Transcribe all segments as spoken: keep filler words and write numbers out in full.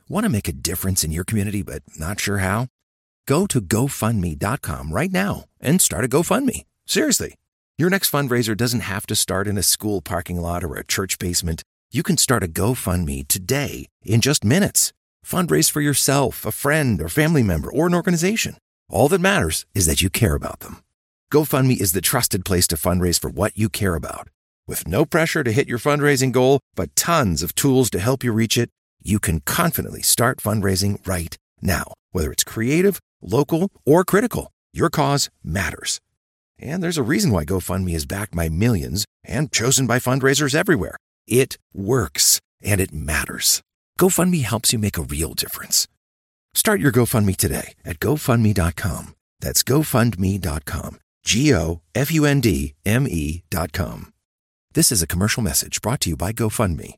Want to make a difference in your community but not sure how? Go to go fund me dot com right now and start a GoFundMe. Seriously. Your next fundraiser doesn't have to start in a school parking lot or a church basement. You can start a GoFundMe today in just minutes. Fundraise for yourself, a friend, or family member, or an organization. All that matters is that you care about them. GoFundMe is the trusted place to fundraise for what you care about. With no pressure to hit your fundraising goal, but tons of tools to help you reach it, you can confidently start fundraising right now. Whether it's creative, local, or critical, your cause matters. And there's a reason why GoFundMe is backed by millions and chosen by fundraisers everywhere. It works, and it matters. GoFundMe helps you make a real difference. Start your GoFundMe today at go fund me dot com. That's go fund me dot com. G O F U N D M E dot com. This is a commercial message brought to you by GoFundMe.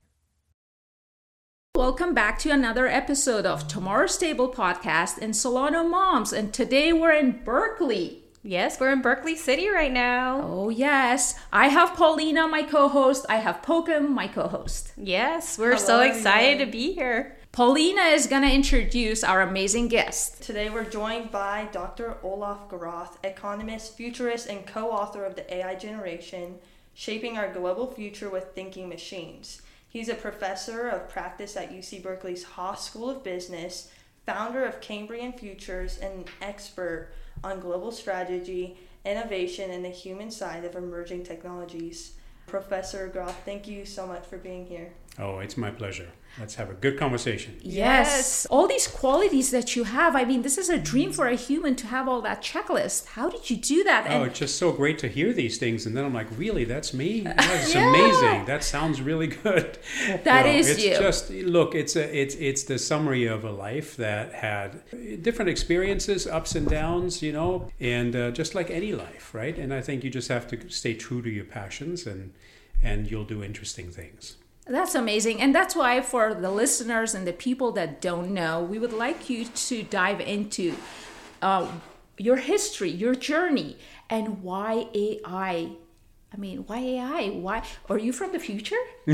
Welcome back to another episode of Tomorrow's Table podcast in Solano Moms. And today we're in Berkeley. Yes, we're in Berkeley City right now. Oh, yes. I have Paulina, my co-host. I have Pokem, my co-host. Yes, we're Hello, so excited everyone. to be here. Paulina is going to introduce our amazing guest. Today we're joined by Doctor Olaf Garoth, economist, futurist, and co-author of The A I Generation, Shaping Our Global Future with Thinking Machines. He's a professor of practice at U C Berkeley's Haas School of Business, founder of Cambrian Futures, and an expert on global strategy, innovation, and the human side of emerging technologies. Professor Garoth, thank you so much for being here. Oh, it's my pleasure. Let's have a good conversation. Yes. Yes. All these qualities that you have. I mean, this is a dream for a human to have all that checklist. How did you do that? Oh, And it's just so great to hear these things. And then I'm like, really, that's me? That's Yeah. amazing. That sounds really good. That No, is it's you. Just, look, it's, a, it's, it's the summary of a life that had different experiences, ups and downs, you know, and uh, just like any life, right? And I think you just have to stay true to your passions and, and you'll do interesting things. That's amazing. And that's why for the listeners and the people that don't know, we would like you to dive into uh, your history, your journey, and why A I. I mean, why A I? Why? Are you from the future?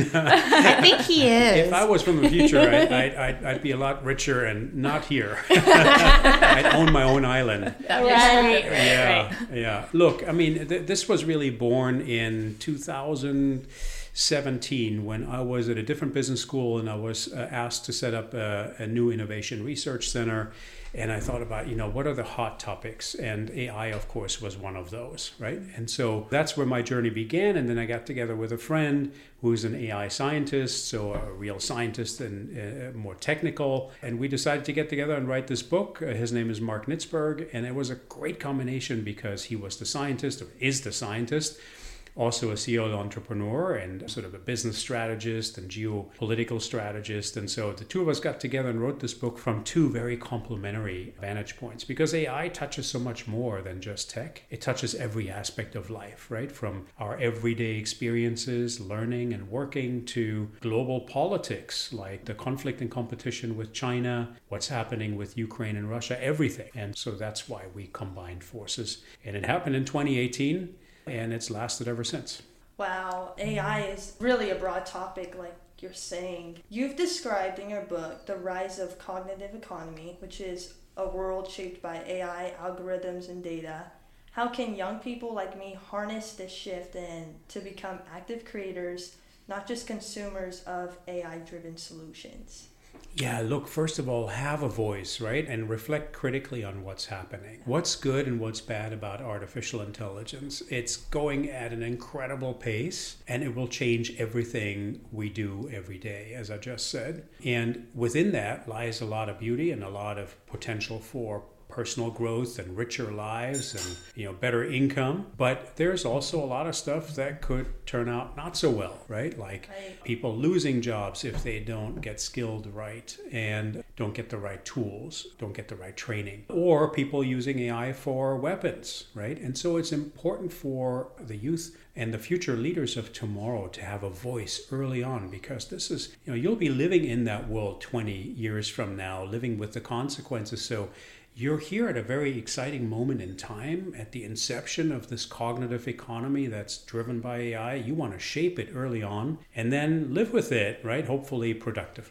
I think he is. If I was from the future, I'd, I'd, I'd, I'd be a lot richer and not here. I'd own my own island. Right. Yeah, Right. yeah. Look, I mean, th- this was really born in two thousand seventeen when I was at a different business school and I was uh, asked to set up a, a new innovation research center. And I thought about, you know, what are the hot topics? And A I, of course, was one of those, right? And so that's where my journey began. And then I got together with a friend who's an A I scientist, so a real scientist and uh, more technical. And we decided to get together and write this book. Uh, his name is Mark Nitzberg. And it was a great combination because he was the scientist, or is the scientist, also a serial entrepreneur and sort of a business strategist and geopolitical strategist. And so the two of us got together and wrote this book from two very complementary vantage points because A I touches so much more than just tech. It touches every aspect of life, right? From our everyday experiences, learning and working, to global politics, like the conflict and competition with China, what's happening with Ukraine and Russia, everything. And so that's why we combined forces. And it happened in twenty eighteen. And it's lasted ever since. Wow, A I is really a broad topic, like you're saying. You've described in your book The Rise of Cognitive Economy, which is a world shaped by A I, algorithms, and data. How can young people like me harness this shift and to become active creators, not just consumers of A I-driven solutions? Yeah, look, first of all, have a voice, right? And reflect critically on what's happening. What's good and what's bad about artificial intelligence? It's going at an incredible pace, and it will change everything we do every day, as I just said. And within that lies a lot of beauty and a lot of potential for personal growth and richer lives and, you know, better income. But there's also a lot of stuff that could turn out not so well, right? Like Right. people losing jobs if they don't get skilled right and don't get the right tools, don't get the right training, or people using A I for weapons, right? And so it's important for the youth and the future leaders of tomorrow to have a voice early on, because this is, you know, you'll be living in that world twenty years from now, living with the consequences. So you're here at a very exciting moment in time, at the inception of this cognitive economy that's driven by A I. You want to shape it early on and then live with it, right? Hopefully productively.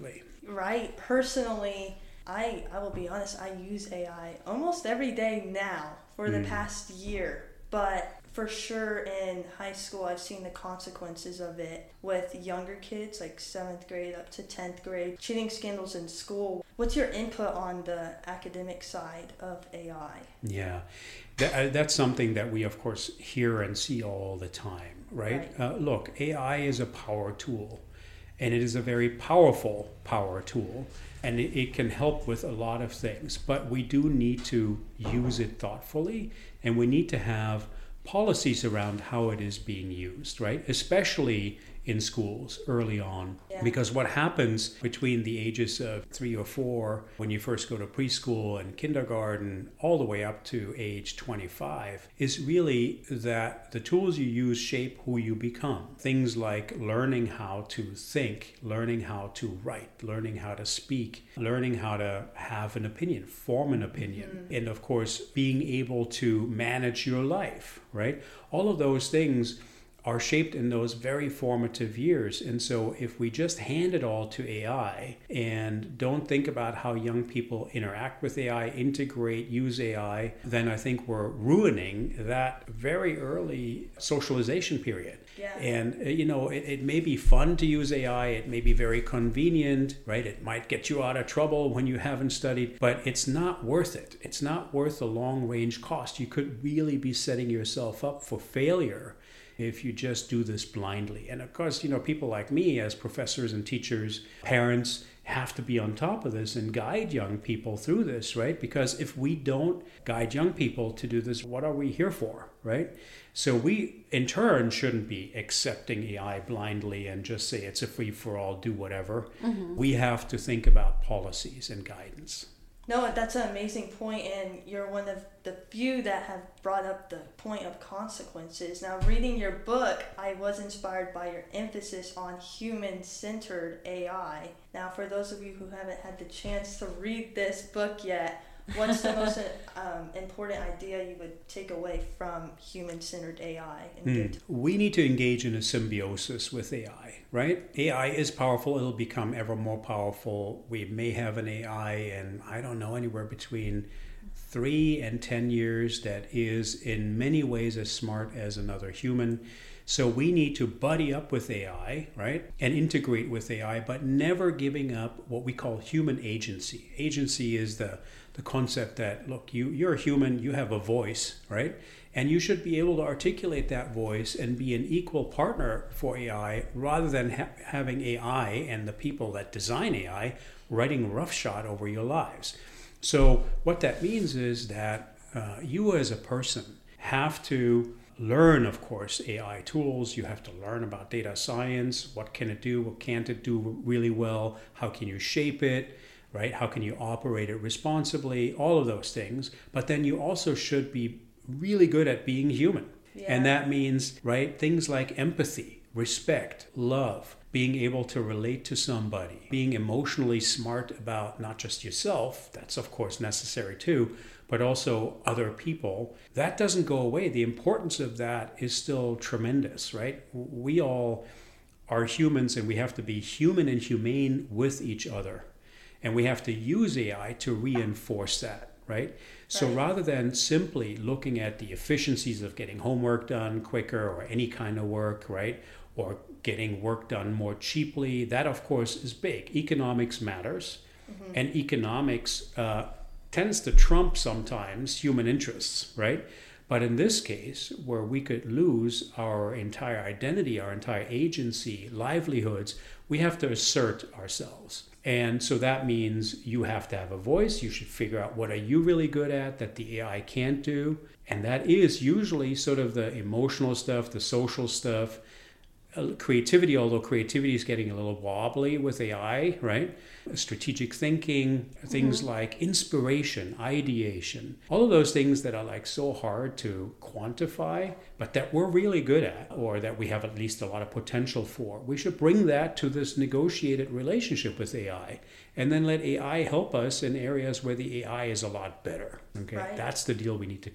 Right. Personally, I I will be honest, I use A I almost every day now for the Mm. past year. But for sure in high school, I've seen the consequences of it with younger kids, like seventh grade up to tenth grade, cheating scandals in school. What's your input on the academic side of A I? Yeah, that, uh, that's something that we, of course, hear and see all the time, right? Right. Uh, look, A I is a power tool, and it is a very powerful power tool, and it, it can help with a lot of things, but we do need to use it thoughtfully, and we need to have policies around how it is being used, right? Especially in schools early on. Yeah. Because what happens between the ages of three or four, when you first go to preschool and kindergarten, all the way up to age twenty-five, is really that the tools you use shape who you become. Things like learning how to think, learning how to write, learning how to speak, learning how to have an opinion, form an opinion, mm-hmm. and of course, being able to manage your life, right? All of those things are shaped in those very formative years. And so if we just hand it all to A I and don't think about how young people interact with A I, integrate, use A I, then I think we're ruining that very early socialization period. Yeah. And, uh, you know, it, it may be fun to use A I. It may be very convenient, right? It might get you out of trouble when you haven't studied, but it's not worth it. It's not worth the long range cost. You could really be setting yourself up for failure if you just do this blindly. And of course, you know, people like me as professors and teachers, parents, have to be on top of this and guide young people through this, right? Because if we don't guide young people to do this, what are we here for, right? So we, in turn, shouldn't be accepting A I blindly and just say it's a free-for-all, do whatever. Mm-hmm. We have to think about policies and guidance. No, that's an amazing point, and you're one of the few that have brought up the point of consequences. Now, reading your book, I was inspired by your emphasis on human-centered A I. Now, for those of you who haven't had the chance to read this book yet, what's the most um, important idea you would take away from human-centered A I? And mm. give to- we need to engage in a symbiosis with A I, right? A I is powerful. It'll become ever more powerful. We may have an A I in, I don't know, anywhere between three and ten years that is in many ways as smart as another human. So we need to buddy up with A I, right, and integrate with A I, but never giving up what we call human agency. Agency is the, the concept that, look, you, you're a human, you have a voice, right? And you should be able to articulate that voice and be an equal partner for A I rather than ha- having A I and the people that design A I writing roughshod over your lives. So what that means is that uh, you as a person have to learn, of course, A I tools. You have to learn about data science. What can it do? What can't it do really well? How can you shape it, right? How can you operate it responsibly? All of those things. But then you also should be really good at being human. Yeah. And that means, right, things like empathy, respect, love, being able to relate to somebody, being emotionally smart about not just yourself, that's of course necessary too, but also other people. That doesn't go away. The importance of that is still tremendous, right? We all are humans and we have to be human and humane with each other. And we have to use A I to reinforce that, right? So right. rather than simply looking at the efficiencies of getting homework done quicker or any kind of work, right? Or getting work done more cheaply, that of course is big. Economics matters. Mm-hmm. And economics uh, tends to trump sometimes human interests, right? But in this case, where we could lose our entire identity, our entire agency, livelihoods, we have to assert ourselves. And so that means you have to have a voice. You should figure out what are you really good at that the A I can't do. And that is usually sort of the emotional stuff, the social stuff, creativity, although creativity is getting a little wobbly with A I, right? Strategic thinking, things mm-hmm. like inspiration, ideation, all of those things that are like so hard to quantify, but that we're really good at, or that we have at least a lot of potential for. We should bring that to this negotiated relationship with A I, and then let A I help us in areas where the A I is a lot better. Okay, right. That's the deal we need to cut.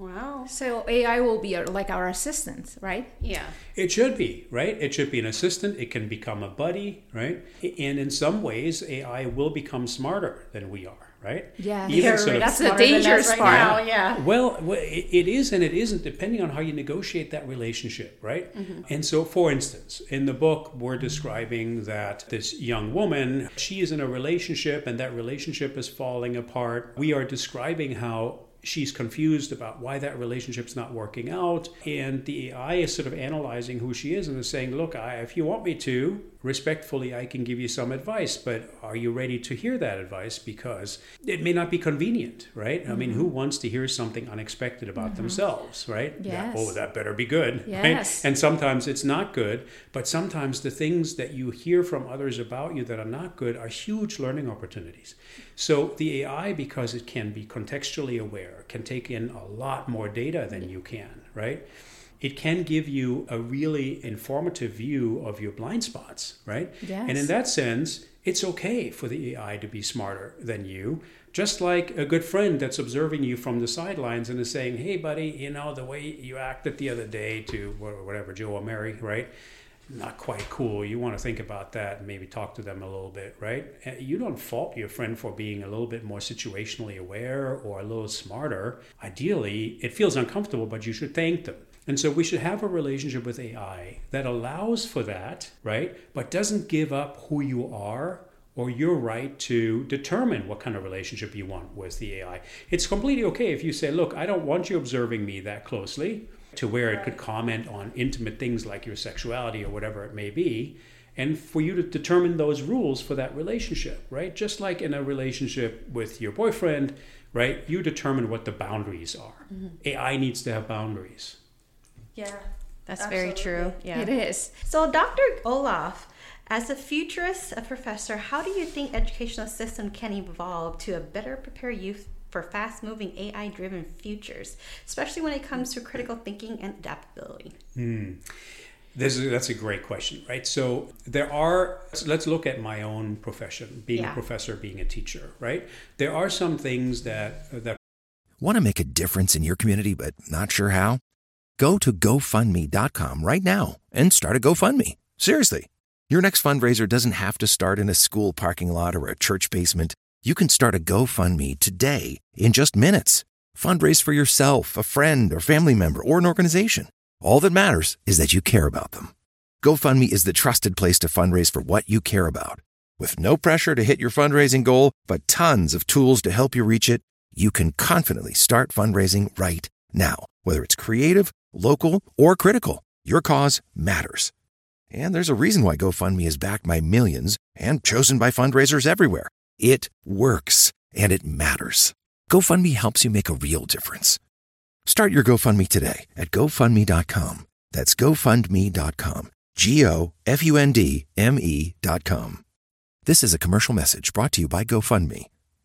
Wow. So A I will be our, like our assistant, right? Yeah. It should be, right? It should be an assistant. It can become a buddy, right? And in some ways, A I will become smarter than we are, right? Yeah, Even sort of- that's the Smarter than us dangerous right part. now, yeah. Well, well, it it is and it isn't, depending on how you negotiate that relationship, right? Mm-hmm. And so, for instance, in the book, we're describing that this young woman, she is in a relationship and that relationship is falling apart. We are describing how she's confused about why that relationship's not working out. And the A I is sort of analyzing who she is and is saying, look, I, if you want me to, respectfully, I can give you some advice, but are you ready to hear that advice? Because it may not be convenient, right? Mm-hmm. I mean, who wants to hear something unexpected about mm-hmm. themselves, right? Yes. That, oh, that better be good, yes. right? And sometimes it's not good, but sometimes the things that you hear from others about you that are not good are huge learning opportunities. So the A I, because it can be contextually aware, can take in a lot more data than you can, right? It can give you a really informative view of your blind spots, right? Yes. And in that sense, it's okay for the A I to be smarter than you, just like a good friend that's observing you from the sidelines and is saying, hey, buddy, you know, the way you acted the other day to whatever, Joe or Mary, right? Not quite cool. You want to think about that and maybe talk to them a little bit, right? You don't fault your friend for being a little bit more situationally aware or a little smarter. Ideally, it feels uncomfortable, but you should thank them. And so we should have a relationship with A I that allows for that, right? But doesn't give up who you are or your right to determine what kind of relationship you want with the A I. It's completely okay if you say, look, I don't want you observing me that closely to where it could comment on intimate things like your sexuality or whatever it may be, and for you to determine those rules for that relationship, right? Just like in a relationship with your boyfriend, right? You determine what the boundaries are. Mm-hmm. A I needs to have boundaries. Yeah, That's absolutely. very true. Yeah. It is. So, Doctor Olaf, as a futurist, a professor, how do you think educational system can evolve to better prepare youth for fast-moving A I-driven futures, especially when it comes to critical thinking and adaptability? Hmm. This is, that's a great question, right? So there are, let's look at my own profession, being Yeah. a professor, being a teacher, right? There are some things that that Want to make a difference in your community but not sure how? Go to GoFundMe dot com right now and start a GoFundMe. Seriously. Your next fundraiser doesn't have to start in a school parking lot or a church basement. You can start a GoFundMe today in just minutes. Fundraise for yourself, a friend, or family member, or an organization. All that matters is that you care about them. GoFundMe is the trusted place to fundraise for what you care about. With no pressure to hit your fundraising goal, but tons of tools to help you reach it, you can confidently start fundraising right now. Whether it's creative, local, or critical, your cause matters. And there's a reason why GoFundMe is backed by millions and chosen by fundraisers everywhere. It works, and it matters. GoFundMe helps you make a real difference. Start your GoFundMe today at GoFundMe dot com. That's GoFundMe dot com. G O F U N D M E dot com. This is a commercial message brought to you by GoFundMe.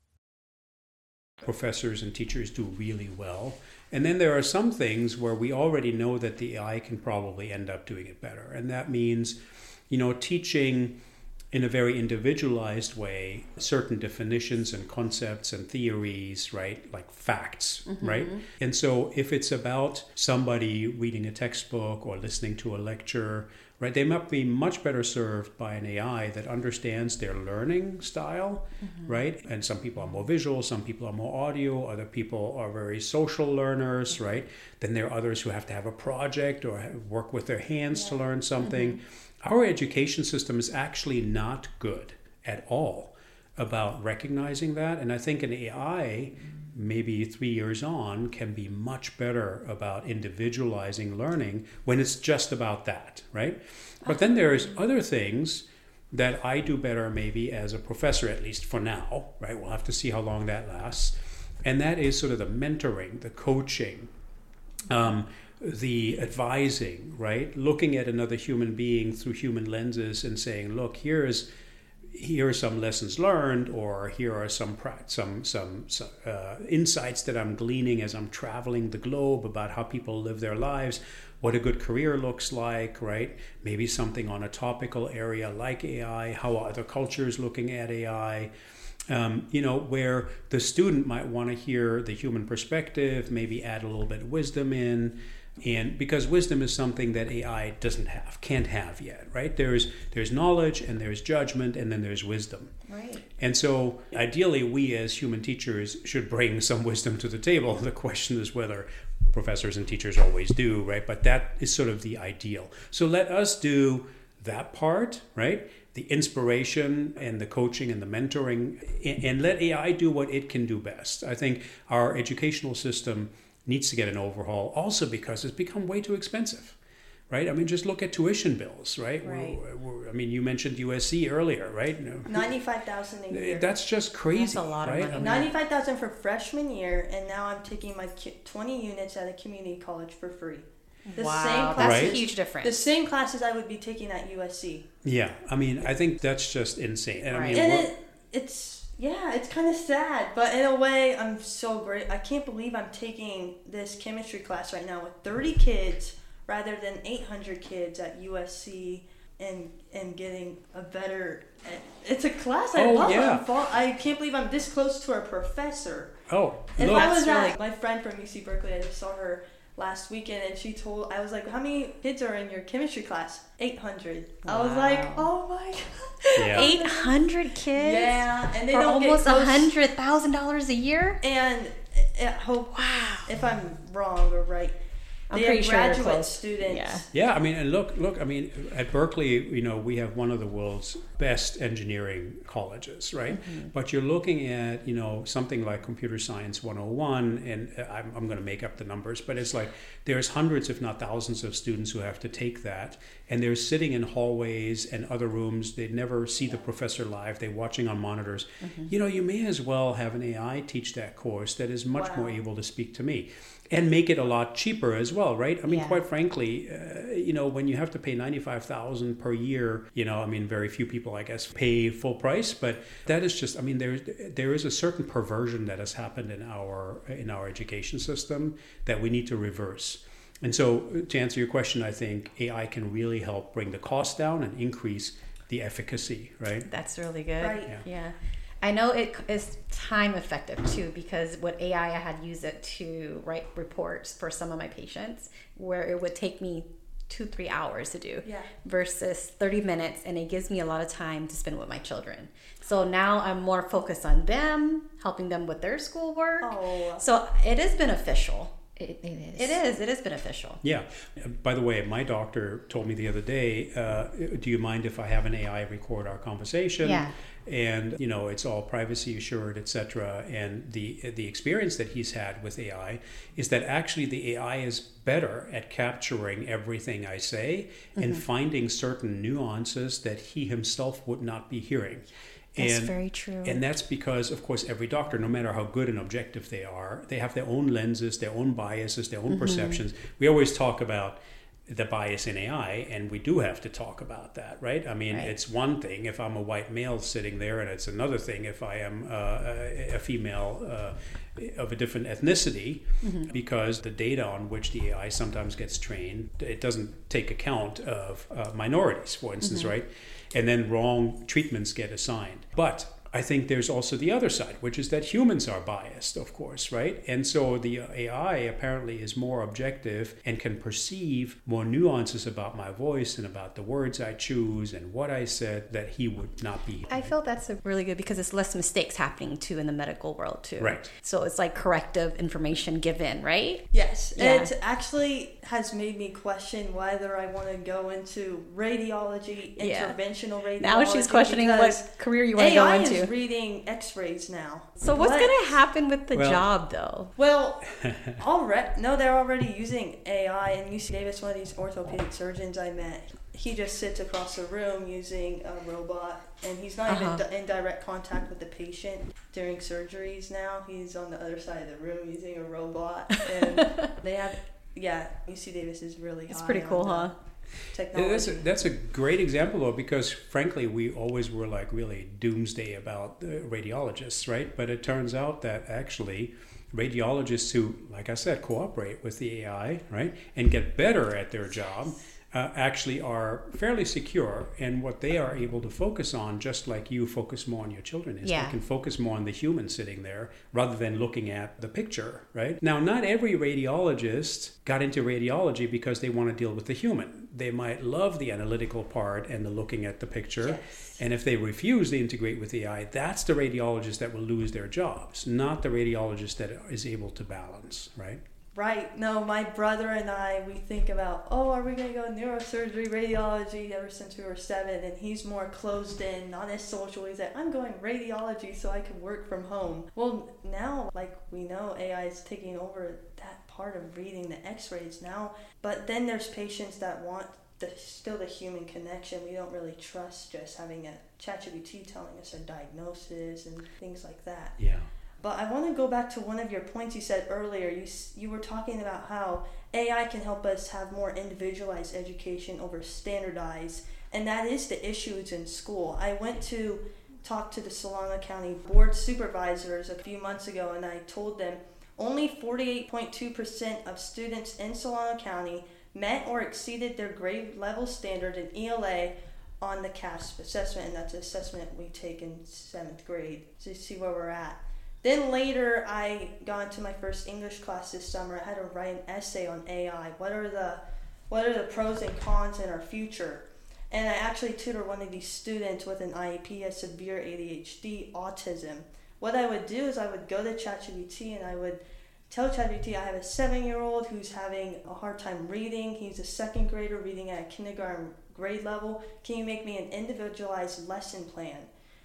professors and teachers do really well. And then there are some things where we already know that the A I can probably end up doing it better. And that means, you know, teaching in a very individualized way certain definitions and concepts and theories, right? Like facts, mm-hmm. right? And so if it's about somebody reading a textbook or listening to a lecture, right, they might be much better served by an A I that understands their learning style, mm-hmm. right? And some people are more visual, some people are more audio, other people are very social learners, right? Then there are others who have to have a project or work with their hands yeah. to learn something. Mm-hmm. Our education system is actually not good at all about recognizing that. And I think an A I, maybe three years on, can be much better about individualizing learning when it's just about that, right? But then there's other things that I do better maybe as a professor, at least for now, right? We'll have to see how long that lasts. And that is sort of the mentoring, the coaching, um, the advising, right? Looking at another human being through human lenses and saying, look, here's here are some lessons learned, or here are some some some, some uh, insights that I'm gleaning as I'm traveling the globe about how people live their lives, what a good career looks like, right? Maybe something on a topical area like A I, how are other cultures looking at A I? Um, you know, where the student might want to hear the human perspective, maybe add a little bit of wisdom in, and because wisdom is something that A I doesn't have, can't have yet, right? There's there's knowledge and there's judgment and then there's wisdom. Right. And so ideally, we as human teachers should bring some wisdom to the table. The question is whether professors and teachers always do, right? But that is sort of the ideal. So let us do that part, right? The inspiration and the coaching and the mentoring, and let A I do what it can do best. I think our educational system needs to get an overhaul also because it's become way too expensive, right? I mean, just look at tuition bills, right? Right. We're, we're, I mean, you mentioned U S C earlier, right? No. ninety-five thousand dollars a year. That's just crazy, That's a lot of right? money. I mean, ninety-five thousand dollars for freshman year, and now I'm taking my twenty units at a community college for free. The wow, same that's classes, a huge difference. The same classes I would be taking at U S C. yeah, I mean, I think that's just insane. And I Right. mean, And we're- it, it's, yeah, it's kind of sad, but in a way, I'm so great. I can't believe I'm taking this chemistry class right now with thirty kids rather than eight hundred kids at U S C and and getting a better. It's a class I Oh, love. yeah. I'm fall, I can't believe I'm this close to a professor. oh, If look, I was That's at my friend from U C Berkeley, I just saw her last weekend, and she told, I was like, how many kids are in your chemistry class? eight hundred. I was Wow. like, oh my god. yeah. eight hundred kids? Yeah, and they For don't almost get one close. hundred thousand dollars a year? And I hope, wow, if I'm wrong or right, I'm they pretty have sure you're graduate close. students. Yeah. Yeah, I mean, and look, look. I mean, at Berkeley, you know, we have one of the world's best engineering colleges, right? Mm-hmm. But you're looking at, you know, something like Computer Science one oh one, and I'm, I'm going to make up the numbers, but it's like there's hundreds, if not thousands, of students who have to take that, and they're sitting in hallways and other rooms. They never see the professor live. They're watching on monitors. Mm-hmm. You know, you may as well have an A I teach that course that is much Wow. more able to speak to me. And make it a lot cheaper as well, right? I mean, Yeah. quite frankly, uh, you know, when you have to pay ninety-five thousand dollars per year, you know, I mean, very few people, I guess, pay full price, but that is just, I mean, there there is a certain perversion that has happened in our in our education system that we need to reverse. And so, to answer your question, I think A I can really help bring the cost down and increase the efficacy, right? That's really good. Right. Yeah. Yeah. I know it is time effective too, because with A I, I had used it to write reports for some of my patients where it would take me two, three hours to do Yeah. versus thirty minutes. And it gives me a lot of time to spend with my children. So now I'm more focused on them, helping them with their schoolwork. Oh. So it is beneficial. It, it is. It is. It is beneficial. Yeah. By the way, my doctor told me the other day, uh, do you mind if I have an A I record our conversation? Yeah. And, you know, it's all privacy assured, et cetera. And the the experience that he's had with A I is that actually the A I is better at capturing everything I say and finding certain nuances that he himself would not be hearing. That's And- very true. And that's because, of course, every doctor, no matter how good and objective they are, they have their own lenses, their own biases, their own Mm-hmm. perceptions. We always talk about the bias in A I, and we do have to talk about that, right? I mean, Right. it's one thing if I'm a white male sitting there, and it's another thing if I am uh, a, a female uh, of a different ethnicity, Mm-hmm. because the data on which the A I sometimes gets trained, it doesn't take account of uh, minorities, for instance, Mm-hmm. right? And then wrong treatments get assigned. But I think there's also the other side, which is that humans are biased, of course, right? And so the A I apparently is more objective and can perceive more nuances about my voice and about the words I choose and what I said that he would not be. I feel that's a really good because it's less mistakes happening too in the medical world too. Right. So it's like corrective information given, right? Yes, Yeah. it actually has made me question whether I want to go into radiology, Yeah. interventional radiology. Now she's questioning what because career you want to go A I into. is reading X-rays now. So what's What? going to happen with the Well- job though? Well, already no, they're already using A I. And U C Davis, one of these orthopedic surgeons I met, he just sits across the room using a robot, and he's not Uh-huh. even di- in direct contact with the patient during surgeries now. He's on the other side of the room using a robot, and they have, yeah, U C Davis is really It's high pretty on cool, the huh? Technology. That's a, that's a great example, though, because frankly, we always were like really doomsday about the radiologists, right? But it turns out that actually radiologists who, like I said, cooperate with the A I, right, and get better at their job, uh, actually are fairly secure, and what they are able to focus on, just like you focus more on your children, is Yeah. they can focus more on the human sitting there rather than looking at the picture, right? Now, not every radiologist got into radiology because they want to deal with the human. They might love the analytical part and the looking at the picture. Yes. And if they refuse to integrate with A I, that's the radiologist that will lose their jobs, not the radiologist that is able to balance, right? Right. No, my brother and I, we think about, oh, are we going to go neurosurgery, radiology ever since we were seven? And he's more closed in, not as social. He's like, I'm going radiology so I can work from home. Well, now, like we know, A I is taking over that part of reading the x-rays now. But then there's patients that want the still the human connection. We don't really trust just having a ChatGPT telling us a diagnosis and things like that. Yeah. But I want to go back to one of your points you said earlier. You you were talking about how A I can help us have more individualized education over standardized, and that is the issues in school. I went to talk to the Solano County Board Supervisors a few months ago, and I told them only forty-eight point two percent of students in Solano County met or exceeded their grade level standard in E L A on the C A S P assessment, and that's an assessment we take in seventh grade to see where we're at. Then later, I got into my first English class this summer. I had to write an essay on A I. What are the what are the pros and cons in our future? And I actually tutored one of these students with an I E P, has severe A D H D, autism. What I would do is I would go to ChatGPT and I would tell ChatGPT I have a seven-year-old who's having a hard time reading. He's a second grader reading at a kindergarten grade level. Can you make me an individualized lesson plan?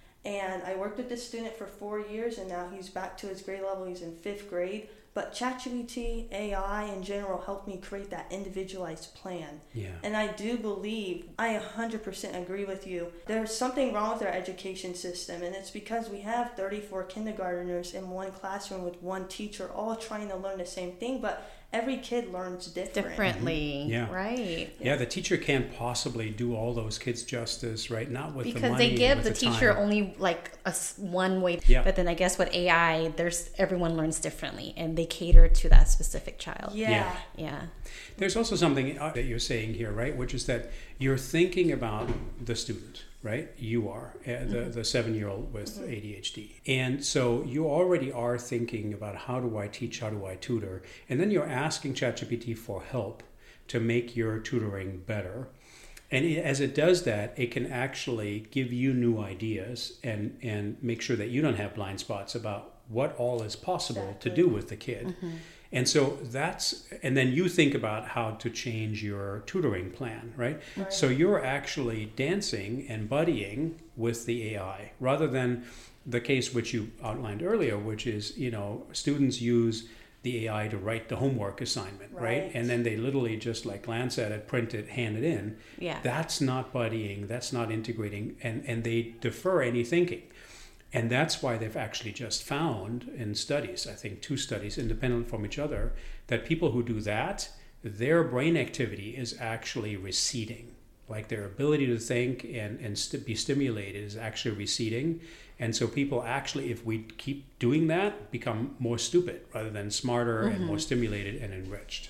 And I worked with this student for four years, and now he's back to his grade level. He's in fifth grade. But ChatGPT, A I in general, helped me create that individualized plan. Yeah. And I do believe, I one hundred percent agree with you, there's something wrong with our education system, and it's because we have thirty-four kindergartners in one classroom with one teacher all trying to learn the same thing, but every kid learns different. Differently. Yeah. Right. Yeah, the teacher can't possibly do all those kids justice, right? Not with the Because money they give and the with teacher time. only like a s- one way. Yeah. But then I guess with A I, there's everyone learns differently, and they cater to that specific child. Yeah. Yeah. Yeah. There's also something uh, that you're saying here, right? Which is that you're thinking about the student, right? You are, uh, the, Mm-hmm. the seven-year-old with A D H D. And so you already are thinking about how do I teach, how do I tutor? And then you're asking ChatGPT for help to make your tutoring better. And it, as it does that, it can actually give you new ideas and, and make sure that you don't have blind spots about what all is possible Exactly. to do with the kid. Mm-hmm. And so that's, and then you think about how to change your tutoring plan, right? Right. So you're actually dancing and buddying with the A I rather than the case which you outlined earlier, which is, you know, students use the A I to write the homework assignment, right? Right. And then they literally just like glance at it, print it, hand it in. Yeah. That's not buddying, that's not integrating, and, and they defer any thinking. And that's why they've actually just found in studies, I think two studies independent from each other, that people who do that, their brain activity is actually receding. Like their ability to think and, and st- be stimulated is actually receding. And so people actually, if we keep doing that, become more stupid rather than smarter Mm-hmm. and more stimulated and enriched.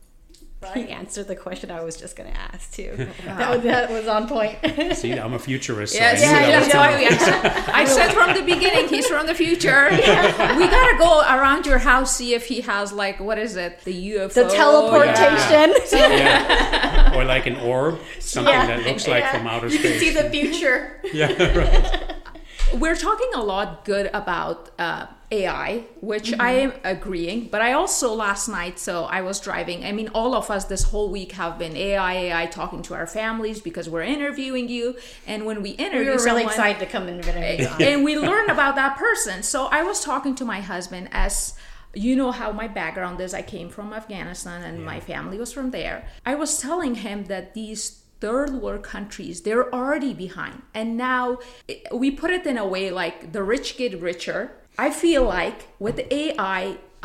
He Right? answered the question I was just going to ask too. that, was, that was on point. See, I'm a futurist. So Yes, I knew yeah, that yeah, was no, coming. I, I said from the beginning, he's from the future. We gotta go around your house, see if he has like, what is it, the U F O? The teleportation. Yeah. Or like an orb, something Yeah. that looks like Yeah. from outer You space. can see the future. Yeah, right. We're talking a lot good about uh, A I, which I am agreeing, but I also last night, so I was driving. I mean, all of us this whole week have been A I, A I talking to our families because we're interviewing you. And when we interview We were really someone, excited to come and interview you. and we learn about that person. So I was talking to my husband, as you know how my background is. I came from Afghanistan and my family was from there. I was telling him that these third world countries, they're already behind. And now we put it in a way like the rich get richer. I feel like with A I,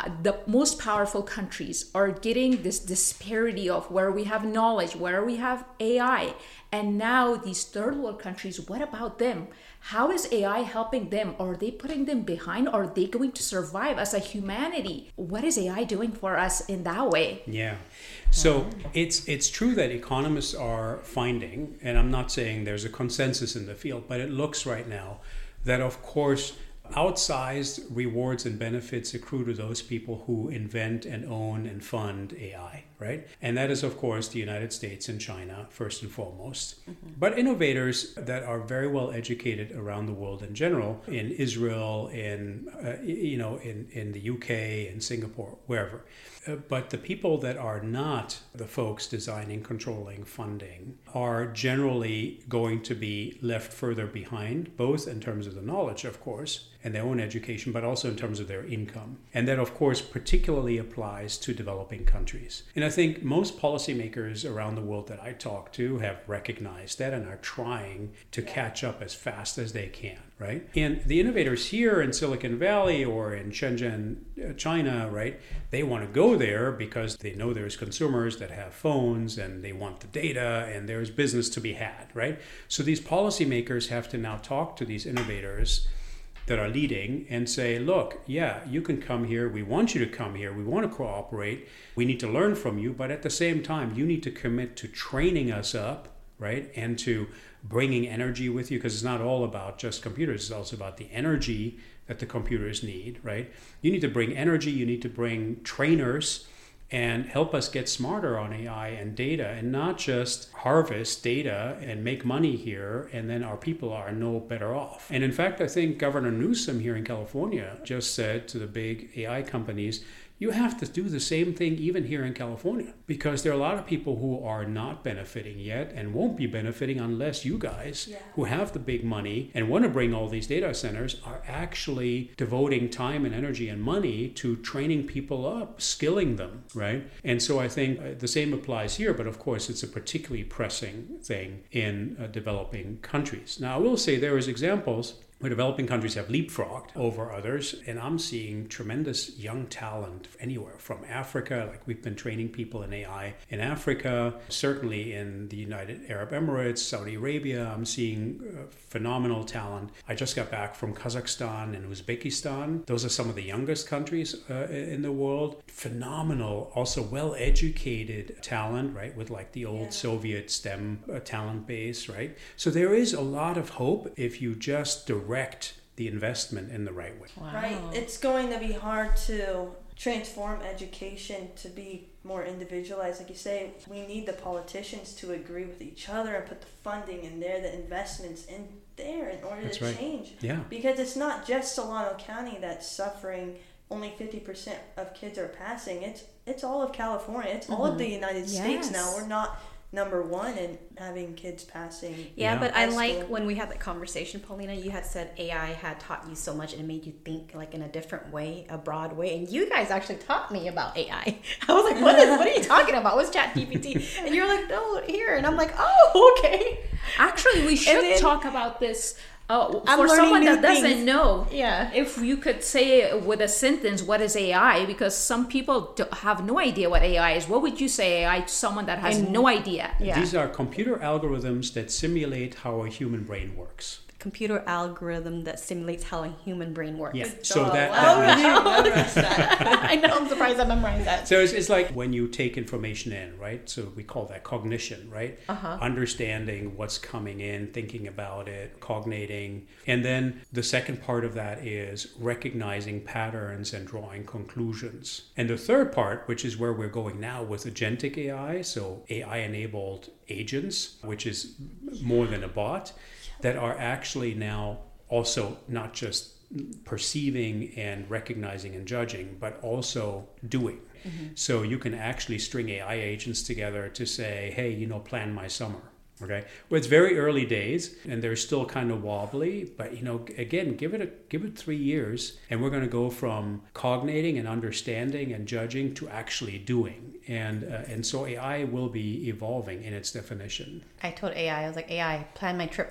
uh, the most powerful countries are getting this disparity of where we have knowledge, where we have A I. And now these third world countries, what about them? How is A I helping them? Are they putting them behind? Are they going to survive as a humanity? What is A I doing for us in that way? Yeah. So it's it's true that economists are finding, and I'm not saying there's a consensus in the field, but it looks right now that, of course, outsized rewards and benefits accrue to those people who invent and own and fund A I, right? And that is, of course, the United States and China, first and foremost. Mm-hmm. But innovators that are very well educated around the world in general, in Israel, in, uh, you know, in, in the U K, in Singapore, wherever. Uh, but the people that are not the folks designing, controlling, funding are generally going to be left further behind, both in terms of the knowledge, of course, and their own education, but also in terms of their income. And that, of course, particularly applies to developing countries. And I think most policymakers around the world that I talk to have recognized that and are trying to catch up as fast as they can, right? And the innovators here in Silicon Valley or in Shenzhen, China, right, they want to go there because they know there's consumers that have phones and they want the data and there's business to be had, right? So these policymakers have to now talk to these innovators that are leading and say, look, yeah, you can come here. We want you to come here. We want to cooperate. We need to learn from you. But at the same time, you need to commit to training us up, right? And to bringing energy with you, because it's not all about just computers. It's also about the energy that the computers need, right? You need to bring energy. You need to bring trainers and help us get smarter on A I and data, and not just harvest data and make money here, and then our people are no better off. And in fact, I think Governor Newsom here in California just said to the big A I companies, you have to do the same thing even here in California, because there are a lot of people who are not benefiting yet and won't be benefiting unless you guys, yeah, who have the big money and want to bring all these data centers, are actually devoting time and energy and money to training people up, skilling them, right? And so I think the same applies here, but of course it's a particularly pressing thing in uh, developing countries. Now, I will say there is examples where developing countries have leapfrogged over others. And I'm seeing tremendous young talent anywhere from Africa. Like, we've been training people in A I in Africa, certainly in the United Arab Emirates, Saudi Arabia. I'm seeing uh, phenomenal talent. I just got back from Kazakhstan and Uzbekistan. Those are some of the youngest countries uh, in the world. Phenomenal, also well-educated talent, right? With like the old yeah. Soviet STEM uh, talent base, right? So there is a lot of hope if you just direct direct the investment in the right way. Wow. Right. It's going to be hard to transform education to be more individualized. Like you say, we need the politicians to agree with each other and put the funding in there, the investments in there in order that's to right. change. Yeah. Because it's not just Solano County that's suffering. Only fifty percent of kids are passing. It's it's all of California. It's mm-hmm. all of the United yes. States now. We're not number one in having kids passing. Yeah, yeah. but I like school. When we had that conversation, Paulina, you had said A I had taught you so much and it made you think like in a different way, a broad way. And you guys actually taught me about A I. I was like, what, is, what are you talking about? What's ChatGPT? And you're like, no, here. And I'm like, oh, okay. Actually, we should then, talk about this. Uh, I'm for someone that things. doesn't know, yeah. if you could say with a sentence, what is A I? Because some people do have no idea what A I is. What would you say A I to someone that has and, no idea? Yeah. These are computer algorithms that simulate how a human brain works. Computer algorithm that simulates how a human brain works. Yeah. So that, wow. that that. I know, I'm surprised I memorized that. So it's, it's like when you take information in, right? So we call that cognition, right? Uh-huh. Understanding what's coming in, thinking about it, cognating. And then the second part of that is recognizing patterns and drawing conclusions. And the third part, which is where we're going now with agentic A I, so A I-enabled agents, which is more than a bot, that are actually now also not just perceiving and recognizing and judging, but also doing. Mm-hmm. So you can actually string A I agents together to say, hey, you know, plan my summer. Okay. Well, it's very early days and they're still kind of wobbly, but you know, again, give it a give it three years and we're going to go from cognating and understanding and judging to actually doing. And uh, and so A I will be evolving in its definition. I told A I, I was like, A I, plan my trip for me.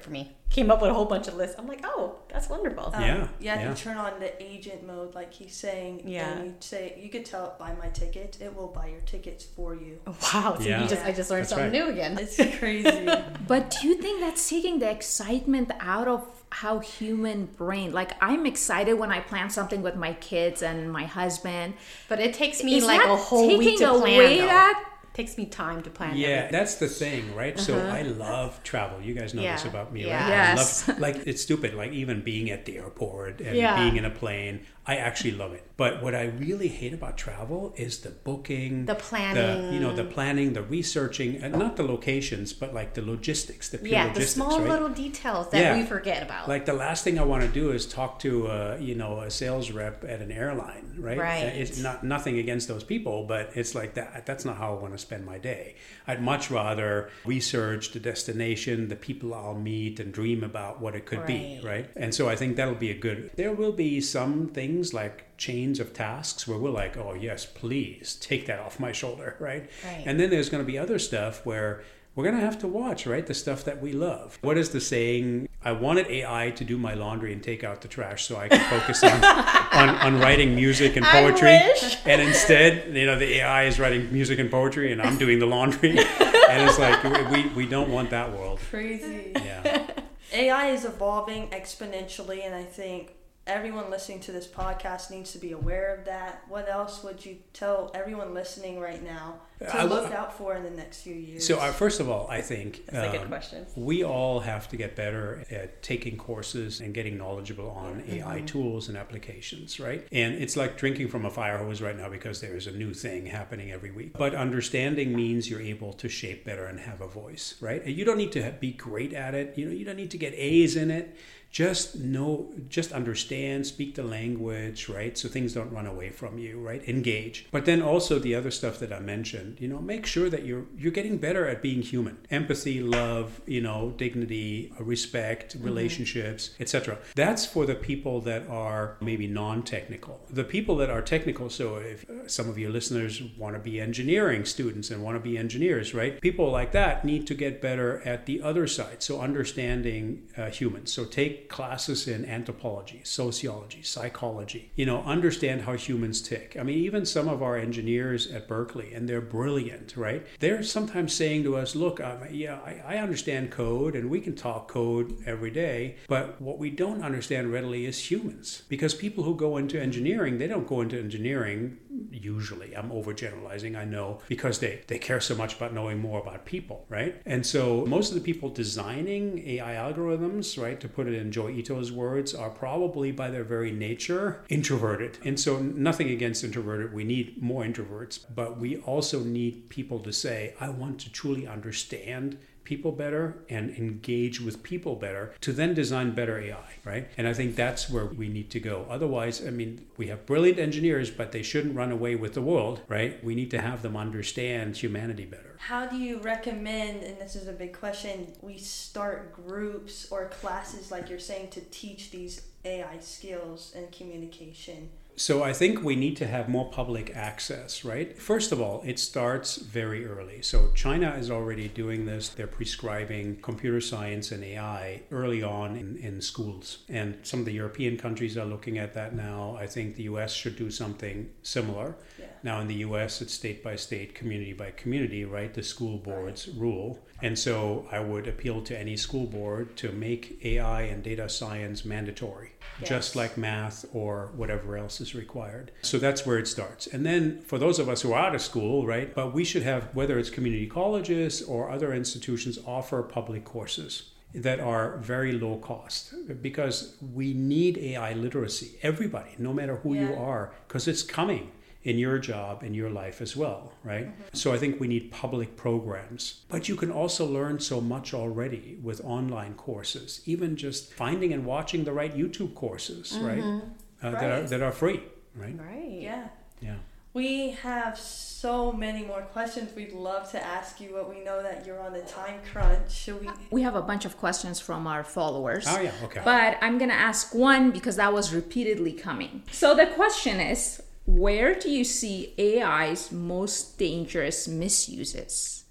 came up with a whole bunch of lists. I'm like, oh, that's wonderful. Um, Yeah, You have yeah. to turn on the agent mode, like he's saying. Yeah. And you say, you could tell it, buy my tickets. It will buy your tickets for you. Wow. So Yeah. you just I just learned That's something right. new again. It's crazy. But do you think that's taking the excitement out of how human brain, like I'm excited when I plan something with my kids and my husband. But it takes me Is like that a whole week taking to plan. away though. that? It takes me time to plan. Yeah, everything. that's the thing, right? So I love travel. You guys know this Yeah. about me, Yeah. right? Yes. I love, like, it's stupid. Like, even being at the airport and Yeah. being in a plane, I actually love it. But what I really hate about travel is the booking, The planning. the, you know, the planning, the researching, and not the locations, but like the logistics, the pure Yeah, the logistics, small right? little details that Yeah. we forget about. Like the last thing I want to do is talk to uh, you know a sales rep at an airline, right? Right. Uh, It's not nothing against those people, but it's like that. That's not how I want to spend my day. I'd much rather research the destination, the people I'll meet, and dream about what it could be, Right. right? And so I think that'll be a good. There will be some things like chains of tasks where we're like, oh yes, please take that off my shoulder, right? Right. And then there's going to be other stuff where we're going to have to watch, right? The stuff that we love. What is the saying? I wanted A I to do my laundry and take out the trash so I could focus on, on, on writing music and I poetry. wish. And instead, you know, the A I is writing music and poetry and I'm doing the laundry. And it's like, we, we don't want that world. Crazy. Yeah. A I is evolving exponentially, and I think everyone listening to this podcast needs to be aware of that. What else would you tell everyone listening right now to I- look out for in the next few years? So, uh, first of all, I think That's a good um, question. we all have to get better at taking courses and getting knowledgeable on A I tools and applications, right? And it's like drinking from a fire hose right now because there is a new thing happening every week. But understanding means you're able to shape better and have a voice, right? And you don't need to ha- be great at it. You know, you don't need to get A's in it. Just know, just understand, speak the language, right? So things don't run away from you, right? Engage. But then also the other stuff that I mentioned, you know, make sure that you're you're getting better at being human. Empathy, love, you know, dignity, respect, relationships, et cetera. That's for the people that are maybe non-technical. The people that are technical, so if uh, some of your listeners want to be engineering students and want to be engineers, right? People like that need to get better at the other side. So understanding uh, humans. So take classes in anthropology, sociology, psychology, you know, understand how humans tick. I mean, even some of our engineers at Berkeley, and they're brilliant, right? They're sometimes saying to us, look, um, yeah, I, I understand code and we can talk code every day, but what we don't understand readily is humans. Because people who go into engineering, they don't go into engineering usually. I'm overgeneralizing, I know, because they, they care so much about knowing more about people, right? And so most of the people designing A I algorithms, right, to put it in Joe Ito's words, are probably by their very nature introverted. And so nothing against introverted. We need more introverts, but we also need people to say, I want to truly understand people better and engage with people better to then design better A I, right? And I think that's where we need to go. Otherwise, I mean, we have brilliant engineers, but they shouldn't run away with the world, right? We need to have them understand humanity better. How do you recommend, and this is a big question, we start groups or classes, like you're saying, to teach these A I skills and communication? So I think we need to have more public access, right? First of all, it starts very early. So China is already doing this. They're prescribing computer science and A I early on in, in schools. And some of the European countries are looking at that now. I think the U S should do something similar. Yeah. Now in the U S, it's state by state, community by community, right? The school boards rule. And so I would appeal to any school board to make A I and data science mandatory, Yes. just like math or whatever else is required. So that's where it starts. And then for those of us who are out of school, right, but we should have, whether it's community colleges or other institutions, offer public courses that are very low cost, because we need A I literacy. Everybody, no matter who you Yeah. are, because it's coming in your job, in your life as well, right? Mm-hmm. So I think we need public programs. But you can also learn so much already with online courses, even just finding and watching the right YouTube courses, mm-hmm. right? Uh, right? That are that are free, right? Right. Yeah. Yeah. We have so many more questions we'd love to ask you, but we know that you're on the time crunch. Should we? We have a bunch of questions from our followers. Oh, yeah, okay. But I'm going to ask one because that was repeatedly coming. So the question is, where do you see A I's most dangerous misuses?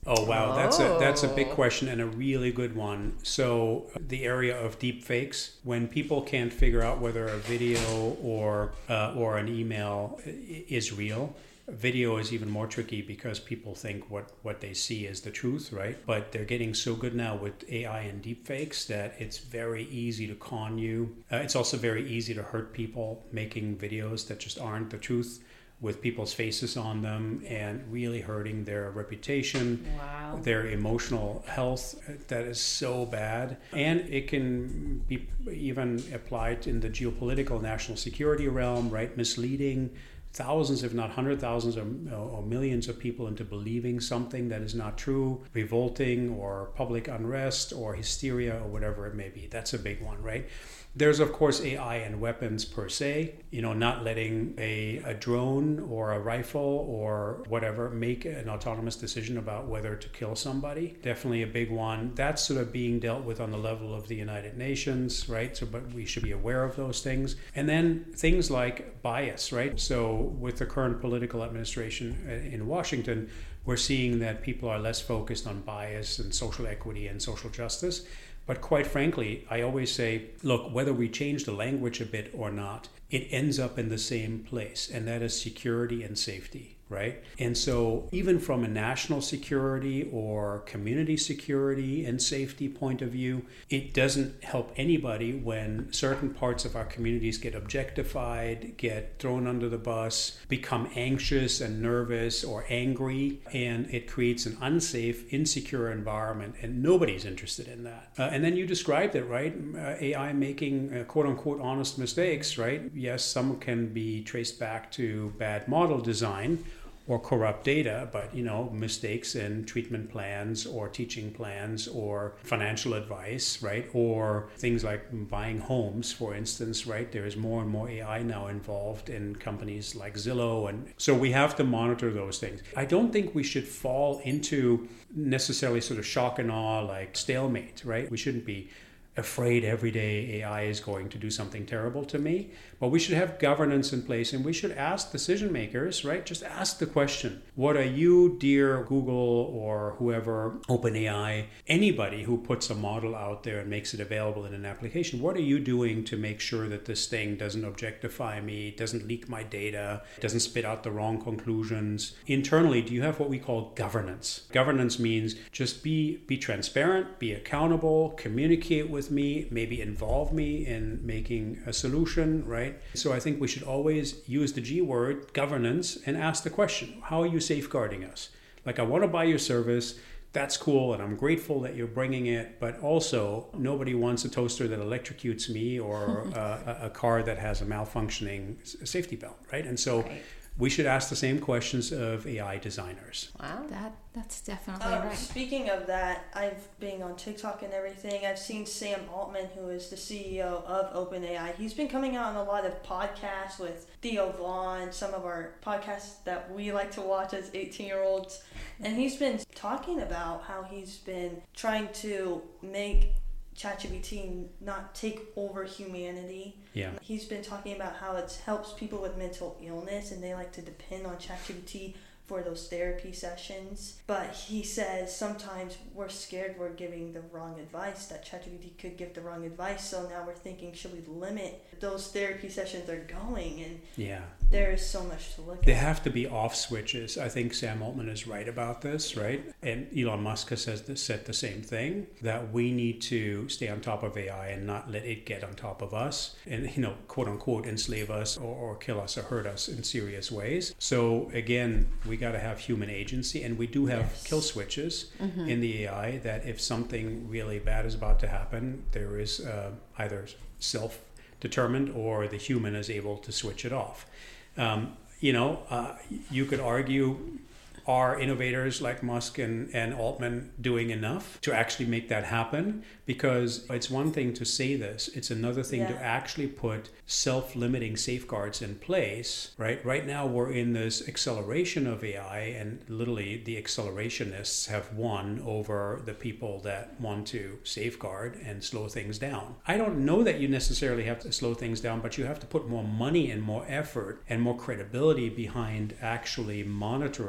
Oh wow, that's a that's a big Oh. question and a really good one. So the area of deep fakes, when people can't figure out whether a video or uh, or an email i- is real. Video is even more tricky because people think what, what they see is the truth, right? But they're getting so good now with A I and deepfakes that it's very easy to con you. Uh, it's also very easy to hurt people making videos that just aren't the truth with people's faces on them and really hurting their reputation, Wow. their emotional health. That is so bad. And it can be even applied in the geopolitical national security realm, right? Misleading thousands, if not hundred thousands or, or millions of people into believing something that is not true, revolting or public unrest or hysteria or whatever it may be. That's a big one, right? There's, of course, A I and weapons per se, you know, not letting a, a drone or a rifle or whatever make an autonomous decision about whether to kill somebody. Definitely a big one. That's sort of being dealt with on the level of the United Nations, right? So, but we should be aware of those things. And then things like bias, right? So with the current political administration in Washington, we're seeing that people are less focused on bias and social equity and social justice. But quite frankly, I always say, look, whether we change the language a bit or not, it ends up in the same place, and that is security and safety, right? And so even from a national security or community security and safety point of view, it doesn't help anybody when certain parts of our communities get objectified, get thrown under the bus, become anxious and nervous or angry, and it creates an unsafe, insecure environment, and nobody's interested in that. Uh, and then you described it, right? Uh, A I making uh, quote-unquote honest mistakes, right? Yes, some can be traced back to bad model design or corrupt data, but you know, mistakes in treatment plans or teaching plans or financial advice, right? Or things like buying homes, for instance, right? There is more and more A I now involved in companies like Zillow. And so we have to monitor those things. I don't think we should fall into necessarily sort of shock and awe, like stalemate, right? We shouldn't be afraid every day A I is going to do something terrible to me. But we should have governance in place, and we should ask decision makers, right? Just ask the question, what are you, dear Google or whoever, OpenAI, anybody who puts a model out there and makes it available in an application, what are you doing to make sure that this thing doesn't objectify me, doesn't leak my data, doesn't spit out the wrong conclusions? Internally, do you have what we call governance? Governance means just be, be transparent, be accountable, communicate with me, maybe involve me in making a solution, right? So I think we should always use the G word, governance, and ask the question, how are you safeguarding us? Like, I want to buy your service. That's cool, and I'm grateful that you're bringing it, but also nobody wants a toaster that electrocutes me or uh, a, a car that has a malfunctioning safety belt, right? And so Right. we should ask the same questions of A I designers. Wow. That that's definitely Um, right. Speaking of that, I've been on TikTok and everything. I've seen Sam Altman, who is the C E O of OpenAI. He's been coming out on a lot of podcasts with Theo Vaughn, some of our podcasts that we like to watch as eighteen-year-olds. And he's been talking about how he's been trying to make ChatGPT not take over humanity. Yeah. He's been talking about how it helps people with mental illness, and they like to depend on ChatGPT for those therapy sessions. But he says sometimes we're scared we're giving the wrong advice, that ChatGPT could give the wrong advice. So now we're thinking, should we limit those therapy sessions they're going? And Yeah. there is so much to look There at. have to be off switches. I think Sam Altman is right about this, right? And Elon Musk has said the, said the same thing, that we need to stay on top of A I and not let it get on top of us and, you know, quote unquote, enslave us or, or kill us or hurt us in serious ways. So again, we got to have human agency, and we do have Yes. kill switches in the A I that if something really bad is about to happen, there is uh, either self determined or the human is able to switch it off. Um, you know, uh, you could argue, are innovators like Musk and, and Altman doing enough to actually make that happen? Because it's one thing to say this, it's another thing to Yeah. actually put self-limiting safeguards in place, right? Right now we're in this acceleration of A I, and literally the accelerationists have won over the people that want to safeguard and slow things down. I don't know that you necessarily have to slow things down, but you have to put more money and more effort and more credibility behind actually monitoring for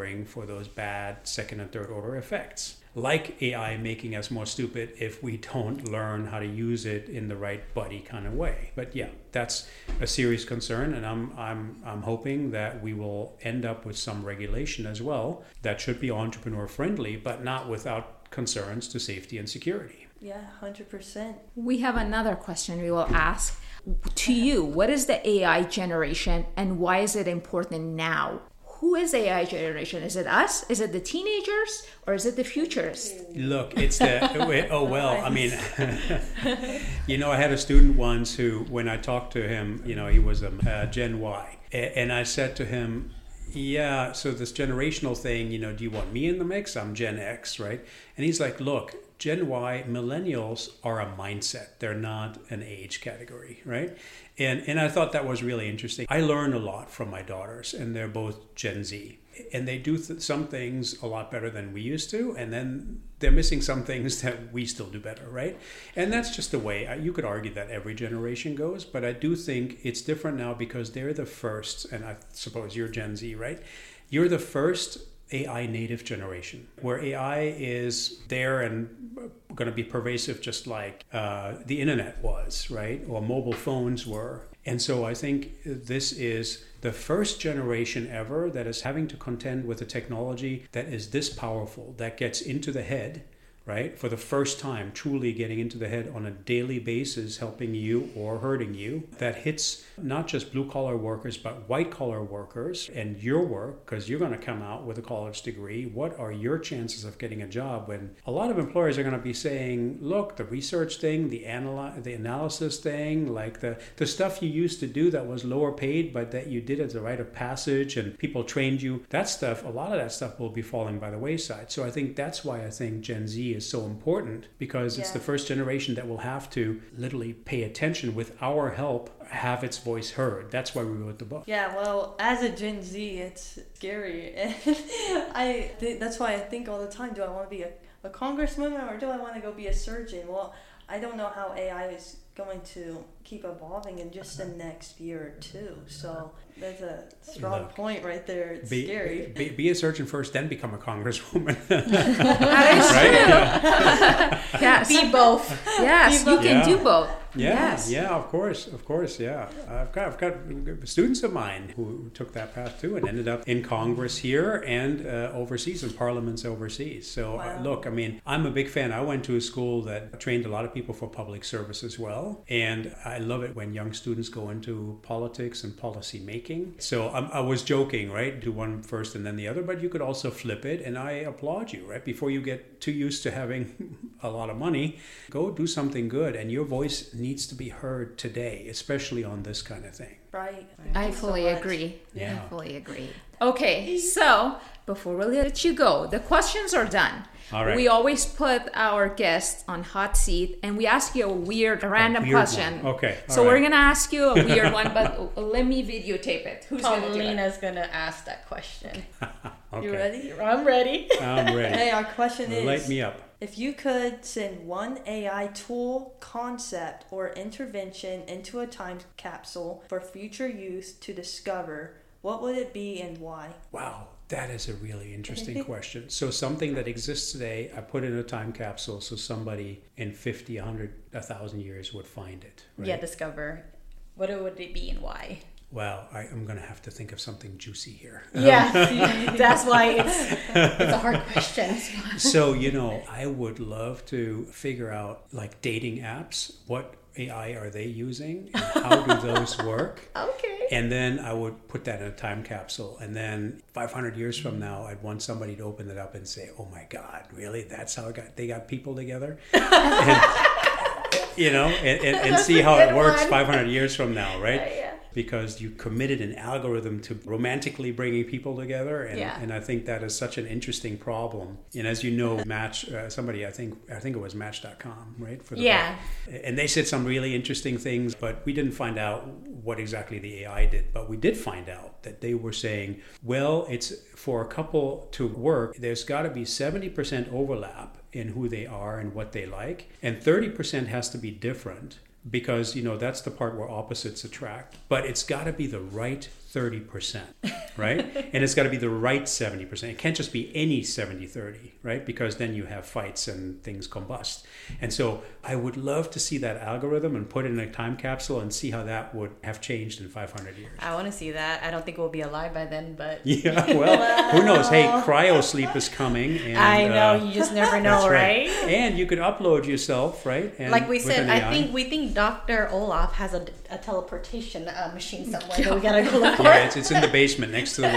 those bad second and third order effects. Like A I making us more stupid if we don't learn how to use it in the right buddy kind of way. But yeah, that's a serious concern, and I'm I'm I'm hoping that we will end up with some regulation as well that should be entrepreneur friendly, but not without concerns to safety and security. Yeah, one hundred percent. We have another question we will ask to you. What is the A I generation and why is it important now? Who is A I generation? Is it us? Is it the teenagers? Or is it the futurists? Look, it's the, oh, well, I mean, you know, I had a student once who, when I talked to him, you know, he was a uh, Gen Y. And I said to him, yeah, so this generational thing, you know, do you want me in the mix? I'm Gen X, right? And he's like, look, Gen Y, millennials are a mindset. They're not an age category, right? And and I thought that was really interesting. I learn a lot from my daughters, and they're both Gen Z. And they do th- some things a lot better than we used to, and then they're missing some things that we still do better, right? And that's just the way, you could argue that every generation goes, but I do think it's different now because they're the first, and I suppose you're Gen Z, right? You're the first A I native generation, where A I is there and going to be pervasive just like uh, the internet was, right? Or mobile phones were. And so I think this is the first generation ever that is having to contend with a technology that is this powerful, that gets into the head, right? For the first time, truly getting into the head on a daily basis, helping you or hurting you, that hits not just blue collar workers, but white collar workers and your work, because you're going to come out with a college degree. What are your chances of getting a job when a lot of employers are going to be saying, look, the research thing, the analy- the analysis thing, like the, the stuff you used to do that was lower paid, but that you did as a rite of passage and people trained you, that stuff, a lot of that stuff will be falling by the wayside. So I think that's why I think Gen Z is so important, because it's yeah. the first generation that will have to literally pay attention with our help, have its voice heard. That's why we wrote the book. Yeah, well, as a Gen Z, it's scary. And I th- that's why I think all the time, do I want to be a, a congresswoman or do I want to go be a surgeon? Well, I don't know how A I is going to keep evolving in just the next year or two. So there's a strong Look, point right there. It's be, scary. Be, be a surgeon first, then become a congresswoman. That is true. Yes. Be both. Yes, Be you both. can Yeah. do both. Yeah, Yes. yeah, of course, of course, yeah. I've got, I've got students of mine who took that path too and ended up in Congress here and uh, overseas, in parliaments overseas. So Wow. uh, look, I mean, I'm a big fan. I went to a school that trained a lot of people for public service as well, and I love it when young students go into politics and policy making. So I'm, I was joking, right? Do one first and then the other, but you could also flip it, and I applaud you, right? Before you get too used to having a lot of money, go do something good, and your voice needs to be heard today, especially on this kind of thing. Right. I fully so much. agree. Yeah. I fully agree. Okay, so before we let you go, the questions are done. All right. We always put our guests on hot seat and we ask you a weird, random weird question. one. Okay, all So we're right. going to ask you a weird one, but let me videotape it. Who's going to do it? Paulina's gonna ask that question. Okay. You ready? I'm ready. I'm ready. Hey, our question is, Light me up. if you could send one A I tool, concept, or intervention into a time capsule for future youth to discover, what would it be and why? Wow, that is a really interesting question. So something that exists today, I put in a time capsule so somebody in fifty, one hundred, one thousand years would find it. Right? Yeah, discover. What would it be and why? Well, I, I'm going to have to think of something juicy here. Yeah, that's why it's, it's a hard question. So, you know, I would love to figure out, like, dating apps. What A I are they using? And how do those work? Okay. And then I would put that in a time capsule. And then five hundred years from now, I'd want somebody to open it up and say, oh, my God, really? That's how it got, they got people together? and, you know, and, and, and see how it works five hundred years from now, right? Yeah, yeah. Because you committed an algorithm to romantically bringing people together, and, Yeah. and I think that is such an interesting problem. And as you know, Match, uh, somebody I think I think it was Match dot com, right? For the Yeah. book. And they said some really interesting things, but we didn't find out what exactly the A I did. But we did find out that they were saying, well, it's for a couple to work, there's got to be seventy percent overlap in who they are and what they like, and thirty percent has to be different. Because, you know, that's the part where opposites attract. But it's got to be the right thirty percent, right? And it's got to be the right seventy percent. It can't just be any seventy thirty, right? Because then you have fights and things combust. And so I would love to see that algorithm and put it in a time capsule and see how that would have changed in five hundred years. I want to see that. I don't think we'll be alive by then, but... Yeah, well, who knows? Hey, cryo sleep is coming. And, I know, uh, you just never know, right? right? And you could upload yourself, right? And like we with said, an I A I. think we think Doctor Olaf has a, a teleportation uh, machine somewhere that we gotta go look for. Yeah, it's, it's in the basement next to the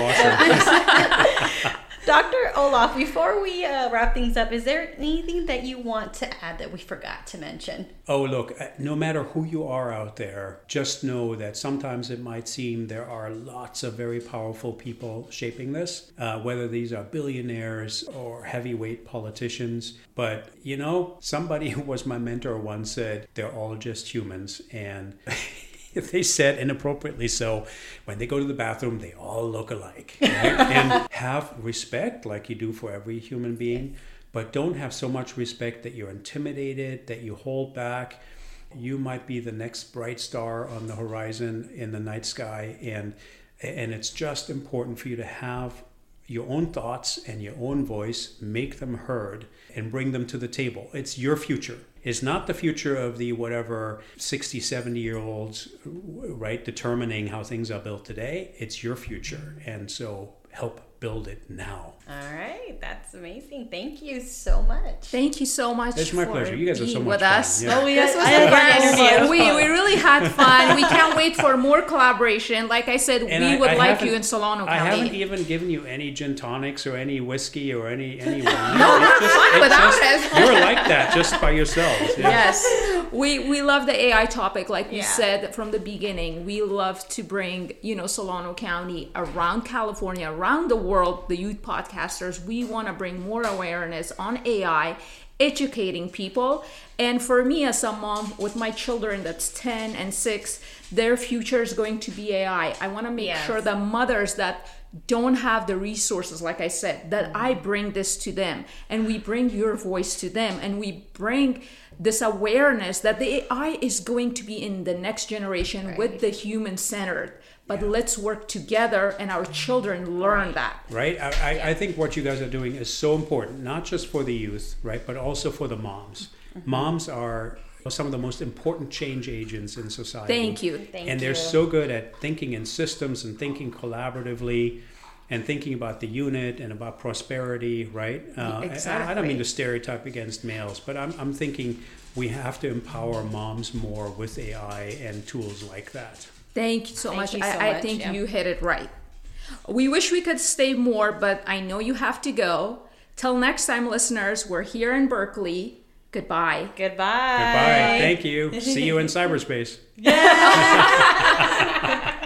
washer. Doctor Olaf, before we uh, wrap things up, is there anything that you want to add that we forgot to mention? Oh, look, no matter who you are out there, just know that sometimes it might seem there are lots of very powerful people shaping this, uh, whether these are billionaires or heavyweight politicians. But, you know, somebody who was my mentor once said, they're all just humans. And if they said inappropriately so, when they go to the bathroom, they all look alike. Right? And have respect like you do for every human being, but don't have so much respect that you're intimidated, that you hold back. You might be the next bright star on the horizon in the night sky, and and it's just important for you to have your own thoughts and your own voice, make them heard, and bring them to the table. It's your future. It's not the future of the whatever sixty, seventy year olds, right, determining how things are built today. It's your future. And so help build it now. All right, that's amazing. Thank you so much. Thank you so much. It's my for pleasure. You guys are so being much with fun. us. Yeah. Oh, we This got, was I a had great fun. interview. We, we really had fun. We can't wait for more collaboration. Like I said, And we I- would I like haven't- you in Solano I County. haven't even given you any gin tonics or any whiskey or any any wine. No, It's we're just- fine it's without just- it. You're like that just by yourselves. Yeah. Yes, we we love the A I topic. Like we Yeah. said from the beginning, we love to bring, you know, Solano County around California, around the world, the youth podcasters. We want to bring more awareness on A I, educating people. And for me as a mom with my children that's ten and six, their future is going to be A I. I want to make Yes. sure that mothers that don't have the resources, like I said, that I bring this to them, and we bring your voice to them, and we bring this awareness that the A I is going to be in the next generation Right. with the human centered. But let's work together and our children learn that. Right? I, I, I think what you guys are doing is so important, not just for the youth, right, but also for the moms. Mm-hmm. Moms are some of the most important change agents in society. Thank you. Thank and they're you. so good at thinking in systems and thinking collaboratively and thinking about the unit and about prosperity, right? Uh, I- I, I don't Exactly. mean to stereotype against males, but I'm, I'm thinking we have to empower moms more with A I and tools like that. Thank you so Thank much. you so I, I much, think yeah. you hit it right. We wish we could stay more, but I know you have to go. Till next time, listeners, we're here in Berkeley. Goodbye. Goodbye. Goodbye. Thank you. See you in cyberspace. Yeah.